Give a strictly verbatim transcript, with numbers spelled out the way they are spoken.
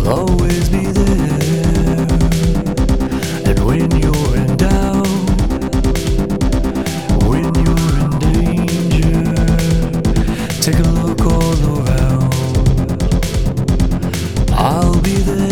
always be there. And when you're in doubt, when you're in danger, take a look all around. I'll be there.